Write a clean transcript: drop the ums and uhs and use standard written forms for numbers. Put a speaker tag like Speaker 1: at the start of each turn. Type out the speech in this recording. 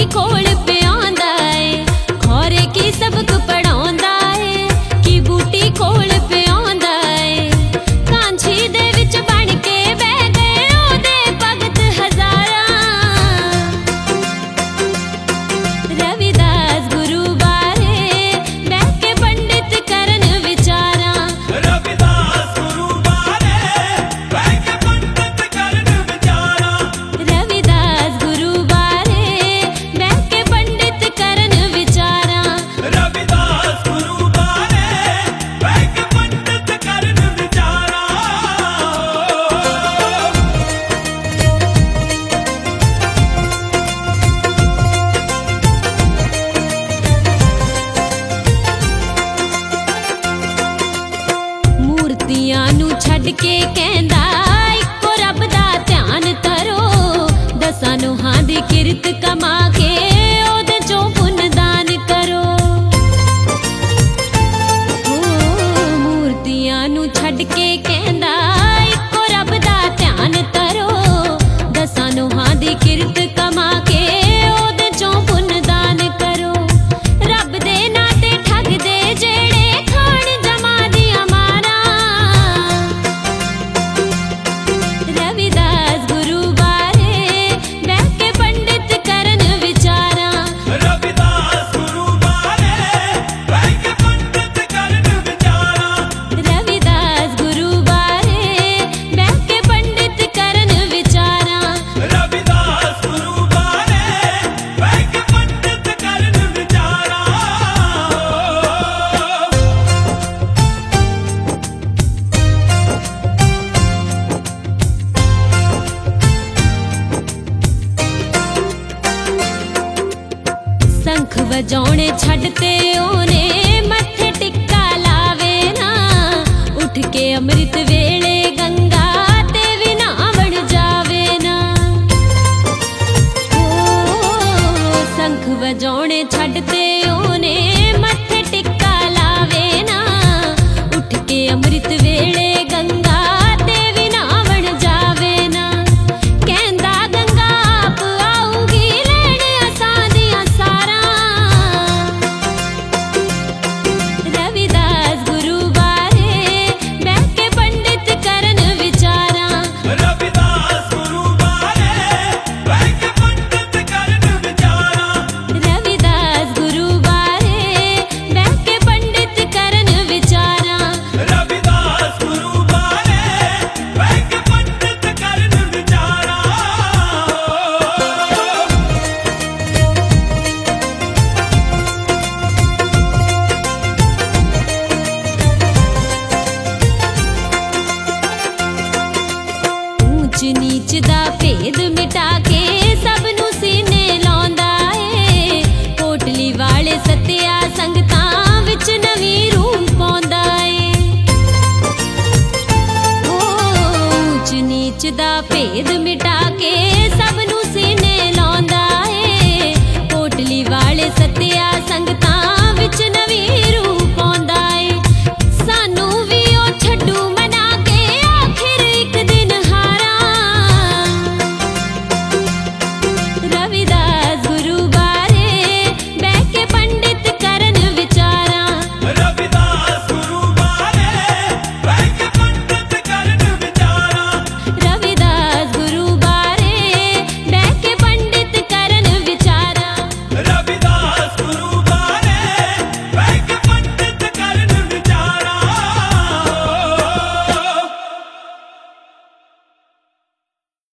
Speaker 1: कोल पियादा है, खौरे की सबक पढ़ाउंदा है कि बूटी कोल पियादा है। कांछी दे विच बन के बह गए ओदे भगत हजारां। रविदास गुरु बारे बह के पंडित करन विचारां।
Speaker 2: रविदास गुरु बारे बह के पंडित करन विचारां।
Speaker 1: रविदास गुरु बारे बह के पंडित करन विचारां।
Speaker 2: रविदास गुरु बारे बह के पंडित करन विचारां।
Speaker 1: मूर्तियां नू छड्ड के कहंदा इक्को रब दा ध्यान करो। दसां नूहां दी किरत कमा के ओदे चों पुन्न दान करो। मूर्तियां नू छड्ड के कहंदा इक्को रब दा ध्यान करो। दसां नूहां दी किरत कमा के ओदे चों पुन्न दान करो। रब दे नां ते ठग दे जेड़े खाण जमा दियां मारां। रविदास गुरु बारे बह के पंडित करन विचारां।
Speaker 2: रविदास गुरु बारे बह के पंडित करन विचारां।
Speaker 1: रविदास गुरु बारे बह के पंडित करन विचारां।
Speaker 2: रविदास गुरु बारे बह के पंडित करन विचारां।
Speaker 1: संख वजाउणे छड्डते ओने मत्थे टिक्का लावे ना। उठ के अमृत वेले गंगा ते भी नावण जावे ना। ओ संख वजाउणे छड्डते ओने मत्थे टिक्का लावे ना। उठ के अमृत वेले गंगा ते भी नावण जावे ना। कहंदा गंगा आप आऊगी लैण असां दियां सारां। रविदास गुरु बारे बह के पंडित करन विचारां।
Speaker 2: रविदास गुरु बारे बह के पंडित करन विचारां।
Speaker 1: रविदास गुरु बारे बह के पंडित करन विचारां।
Speaker 2: रविदास गुरु बारे बह के पंडित करन विचारां।
Speaker 1: ऊंच नीच दा भेद मिटा के सब नू सीने लाउंदा है। कोटली वाले सत्या संगतां विच नवीं रूह पाउंदा है। ऊंच नीच दा भेद